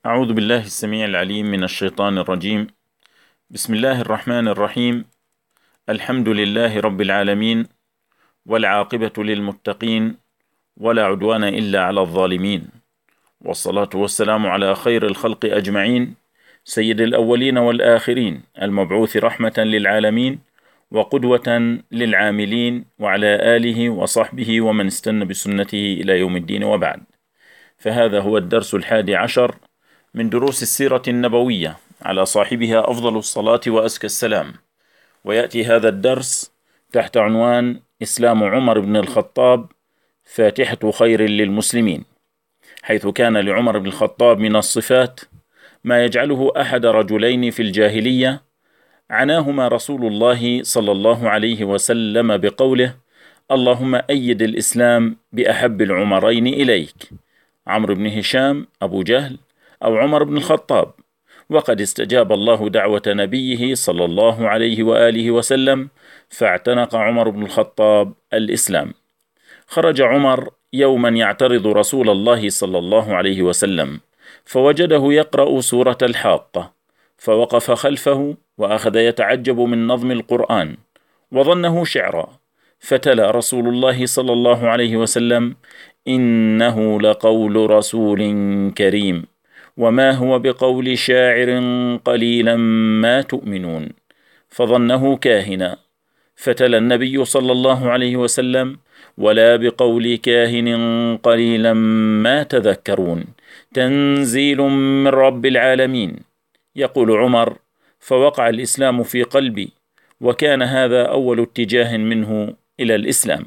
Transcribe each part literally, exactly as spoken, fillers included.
أعوذ بالله السميع العليم من الشيطان الرجيم. بسم الله الرحمن الرحيم. الحمد لله رب العالمين، والعاقبة للمتقين، ولا عدوان إلا على الظالمين، والصلاة والسلام على خير الخلق أجمعين، سيد الأولين والآخرين، المبعوث رحمة للعالمين وقدوة للعاملين، وعلى آله وصحبه ومن استنى بسنته إلى يوم الدين، وبعد. فهذا هو الدرس الحادي عشر من دروس السيرة النبوية، على صاحبها أفضل الصلاة وأزكى السلام. ويأتي هذا الدرس تحت عنوان إسلام عمر بن الخطاب فاتحة خير للمسلمين، حيث كان لعمر بن الخطاب من الصفات ما يجعله أحد رجلين في الجاهلية عناهما رسول الله صلى الله عليه وسلم بقوله: اللهم أيد الإسلام بأحب العمرين إليك، عمرو بن هشام أبو جهل أو عمر بن الخطاب. وقد استجاب الله دعوة نبيه صلى الله عليه وآله وسلم، فاعتنق عمر بن الخطاب الإسلام. خرج عمر يوما يعترض رسول الله صلى الله عليه وسلم، فوجده يقرأ سورة الحاقة، فوقف خلفه وأخذ يتعجب من نظم القرآن وظنه شعرا، فتلا رسول الله صلى الله عليه وسلم: إنه لقول رسول كريم، وما هو بقول شاعر قليلا ما تؤمنون، فظنه كاهنا. فتلا النبي صلى الله عليه وسلم: ولا بقول كاهن قليلا ما تذكرون، تنزيل من رب العالمين. يقول عمر: فوقع الإسلام في قلبي، وكان هذا أول اتجاه منه إلى الإسلام.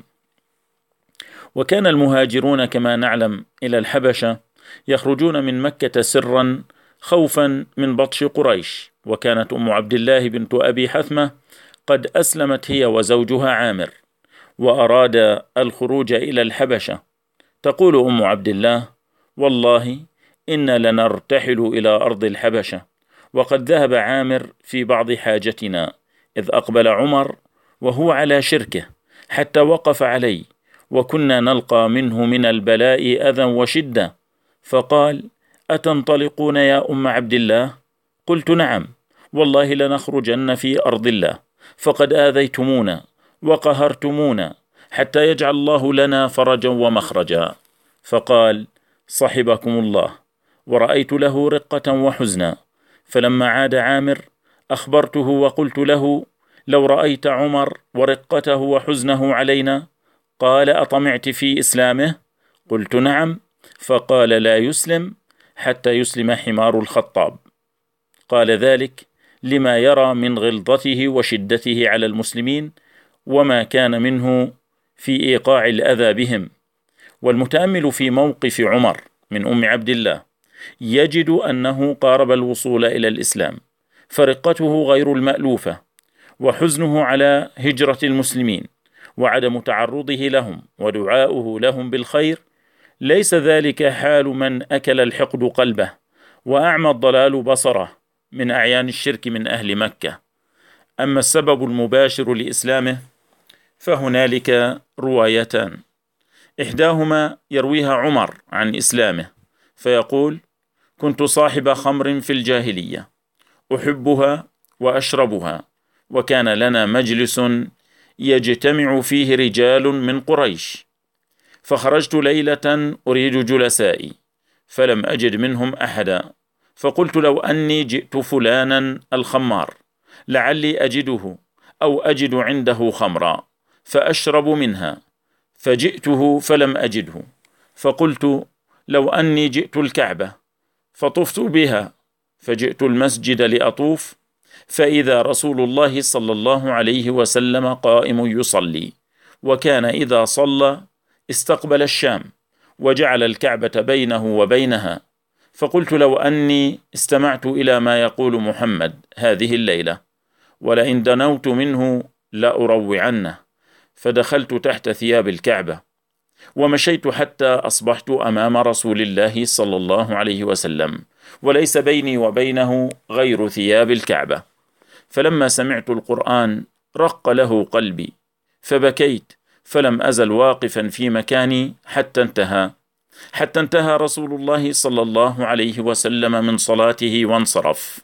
وكان المهاجرون كما نعلم إلى الحبشة يخرجون من مكة سرا خوفا من بطش قريش، وكانت أم عبد الله بنت أبي حثمة قد أسلمت هي وزوجها عامر، وأراد الخروج إلى الحبشة. تقول أم عبد الله: والله إنا لنرتحل إلى أرض الحبشة، وقد ذهب عامر في بعض حاجتنا، إذ أقبل عمر وهو على شركه حتى وقف علي، وكنا نلقى منه من البلاء أذى وشدة. فقال: أتنطلقون يا أم عبد الله؟ قلت: نعم، والله لنخرجن في أرض الله، فقد آذيتمونا وقهرتمونا، حتى يجعل الله لنا فرجا ومخرجا. فقال: صحبكم الله. ورأيت له رقة وحزنا. فلما عاد عامر أخبرته وقلت له: لو رأيت عمر ورقته وحزنه علينا. قال: أطمعت في إسلامه؟ قلت: نعم. فقال: لا يسلم حتى يسلم حمار الخطاب. قال ذلك لما يرى من غلظته وشدته على المسلمين، وما كان منه في إيقاع الأذى بهم. والمتأمل في موقف عمر من أم عبد الله يجد أنه قارب الوصول إلى الإسلام، فرقته غير المألوفة، وحزنه على هجرة المسلمين، وعدم تعرضه لهم ودعاؤه لهم بالخير، ليس ذلك حال من أكل الحقد قلبه وأعمى الضلال بصره من أعيان الشرك من أهل مكة. أما السبب المباشر لإسلامه فهنالك روايتان، إحداهما يرويها عمر عن إسلامه، فيقول: كنت صاحب خمر في الجاهلية أحبها وأشربها، وكان لنا مجلس يجتمع فيه رجال من قريش، فخرجت ليلة أريد جلسائي، فلم أجد منهم أحدا، فقلت: لو أني جئت فلانا الخمار لعلي أجده أو أجد عنده خمرا فأشرب منها، فجئته فلم أجده، فقلت: لو أني جئت الكعبة فطفت بها، فجئت المسجد لأطوف، فإذا رسول الله صلى الله عليه وسلم قائم يصلي، وكان إذا صلى استقبل الشام وجعل الكعبة بينه وبينها، فقلت: لو أني استمعت إلى ما يقول محمد هذه الليلة، ولئن دنوت منه لأروعنه، فدخلت تحت ثياب الكعبة ومشيت حتى أصبحت أمام رسول الله صلى الله عليه وسلم، وليس بيني وبينه غير ثياب الكعبة. فلما سمعت القرآن رق له قلبي، فبكيت، فلم أزل واقفا في مكاني حتى انتهى. حتى انتهى رسول الله صلى الله عليه وسلم من صلاته وانصرف،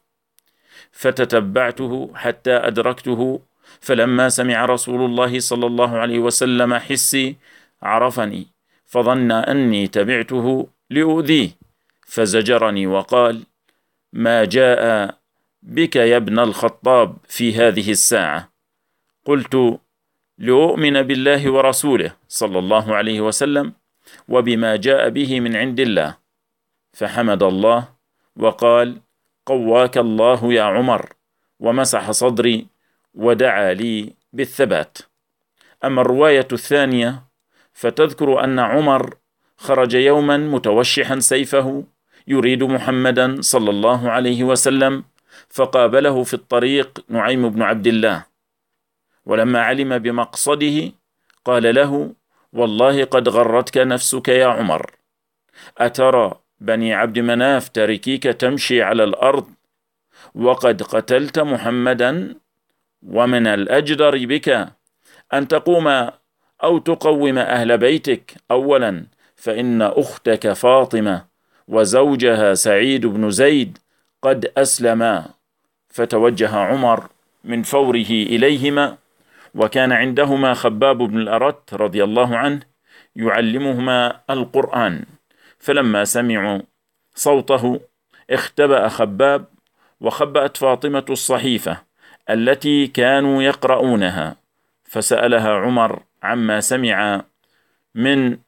فتتبعته حتى أدركته، فلما سمع رسول الله صلى الله عليه وسلم حسي عرفني، فظن أني تبعته لأؤذيه، فزجرني وقال: ما جاء بك يا ابن الخطاب في هذه الساعة؟ قلت: لأؤمن بالله ورسوله صلى الله عليه وسلم وبما جاء به من عند الله. فحمد الله وقال: قواك الله يا عمر، ومسح صدري ودعا لي بالثبات. أما الرواية الثانية فتذكر أن عمر خرج يوما متوشحا سيفه يريد محمدا صلى الله عليه وسلم، فقابله في الطريق نعيم بن عبد الله، ولما علم بمقصده قال له: والله قد غرتك نفسك يا عمر، أترى بني عبد مناف تركيك تمشي على الأرض وقد قتلت محمدا؟ ومن الأجدر بك أن تقوم أو تقوم أهل بيتك أولا، فإن أختك فاطمة وزوجها سعيد بن زيد قد أسلما. فتوجه عمر من فوره إليهما، وكان عندهما خباب بن الأرت رضي الله عنه يعلمهما القرآن، فلما سمعوا صوته اختبأ خباب، وخبأت فاطمة الصحيفة التي كانوا يقرؤونها، فسألها عمر عما سمع من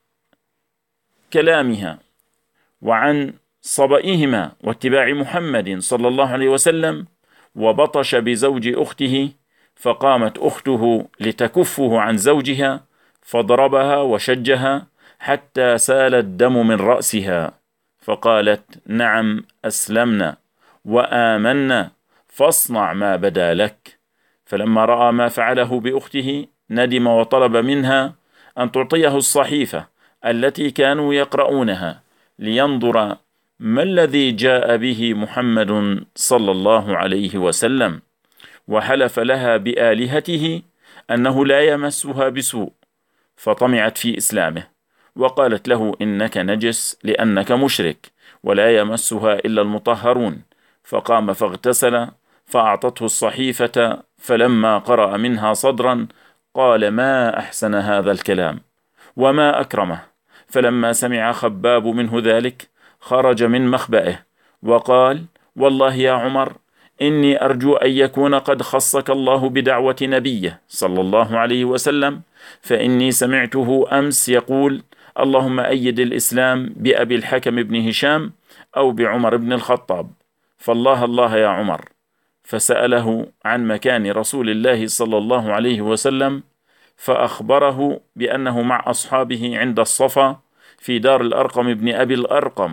كلامها وعن صبئهما واتباع محمد صلى الله عليه وسلم، وبطش بزوج أخته، فقامت أخته لتكفه عن زوجها فضربها وشجها حتى سال الدم من رأسها، فقالت: نعم أسلمنا وآمنا، فاصنع ما بدا لك. فلما رأى ما فعله بأخته ندم، وطلب منها أن تعطيه الصحيفة التي كانوا يقرؤونها لينظر ما الذي جاء به محمد صلى الله عليه وسلم، وحلف لها بآلهته أنه لا يمسها بسوء، فطمعت في إسلامه، وقالت له: إنك نجس لأنك مشرك، ولا يمسها إلا المطهرون. فقام فاغتسل، فأعطته الصحيفة، فلما قرأ منها صدرا قال: ما أحسن هذا الكلام وما أكرمه. فلما سمع خباب منه ذلك خرج من مخبئه وقال: والله يا عمر، إني أرجو أن يكون قد خصك الله بدعوة نبيه صلى الله عليه وسلم، فإني سمعته أمس يقول: اللهم أيد الإسلام بأبي الحكم بن هشام أو بعمر بن الخطاب، فالله الله يا عمر. فسأله عن مكان رسول الله صلى الله عليه وسلم، فأخبره بأنه مع أصحابه عند الصفا في دار الأرقم بن أبي الأرقم،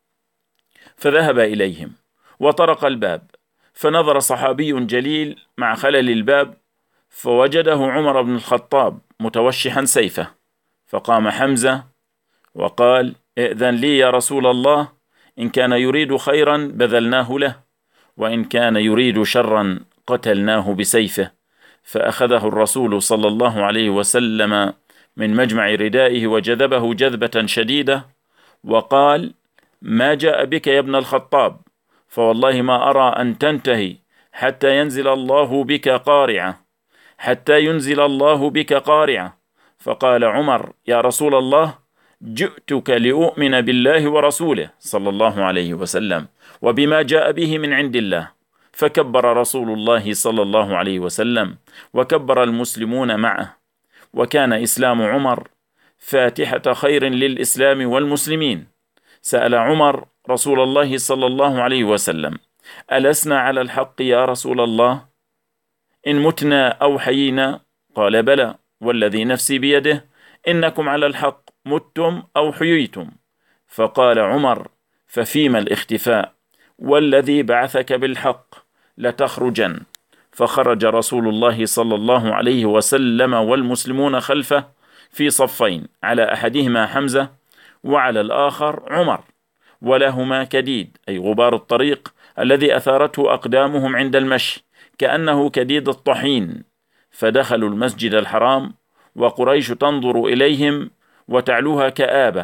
فذهب إليهم وطرق الباب، فنظر صحابي جليل مع خلل الباب فوجده عمر بن الخطاب متوشحا سيفه، فقام حمزة وقال: ائذن لي يا رسول الله، إن كان يريد خيرا بذلناه له، وإن كان يريد شرا قتلناه بسيفه. فأخذه الرسول صلى الله عليه وسلم من مجمع ردائه وجذبه جذبة شديدة، وقال: ما جاء بك يا ابن الخطاب؟ فوالله ما أرى أن تنتهي حتى ينزل الله بك قارعة، حتى ينزل الله بك قارعة. فقال عمر: يا رسول الله، جئتك لأؤمن بالله ورسوله صلى الله عليه وسلم وبما جاء به من عند الله. فكبر رسول الله صلى الله عليه وسلم، وكبر المسلمون معه، وكان إسلام عمر فاتحة خير للإسلام والمسلمين. سأل عمر رسول الله صلى الله عليه وسلم: ألسنا على الحق يا رسول الله؟ إن متنا أو حيينا؟ قال: بلى، والذي نفسي بيده إنكم على الحق متم أو حييتم. فقال عمر: ففيما الاختفاء؟ والذي بعثك بالحق لتخرجن. فخرج رسول الله صلى الله عليه وسلم والمسلمون خلفه في صفين، على أحدهما حمزة وعلى الآخر عمر، ولهما كديد، أي غبار الطريق الذي أثارته أقدامهم عند المشي كأنه كديد الطحين. فدخلوا المسجد الحرام وقريش تنظر إليهم وتعلوها كآبة،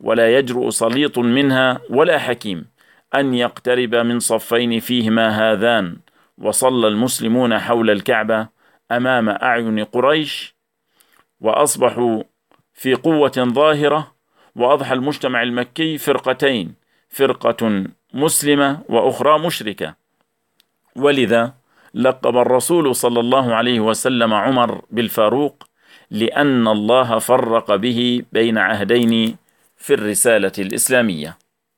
ولا يجرؤ سليط منها ولا حكيم أن يقترب من صفين فيهما هذان. وصلى المسلمون حول الكعبة أمام أعين قريش، وأصبحوا في قوة ظاهرة، وأضحى المجتمع المكي فرقتين: فرقة مسلمة وأخرى مشركة. ولذا لقب الرسول صلى الله عليه وسلم عمر بالفاروق، لأن الله فرق به بين عهدين في الرسالة الإسلامية.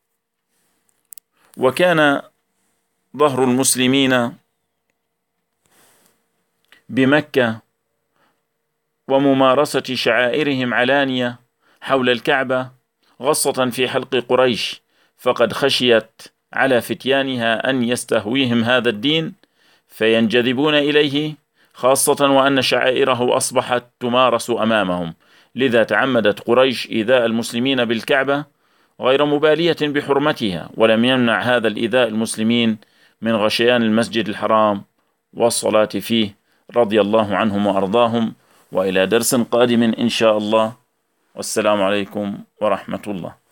وكان ظهر المسلمين بمكة وممارسة شعائرهم علانية حول الكعبة غصة في حلق قريش، فقد خشيت على فتيانها أن يستهويهم هذا الدين فينجذبون إليه، خاصة وأن شعائره أصبحت تمارس أمامهم. لذا تعمدت قريش إيذاء المسلمين بالكعبة غير مبالية بحرمتها، ولم يمنع هذا الإيذاء المسلمين من غشيان المسجد الحرام والصلاة فيه، رضي الله عنهم وأرضاهم. وإلى درس قادم إن شاء الله، والسلام عليكم ورحمة الله.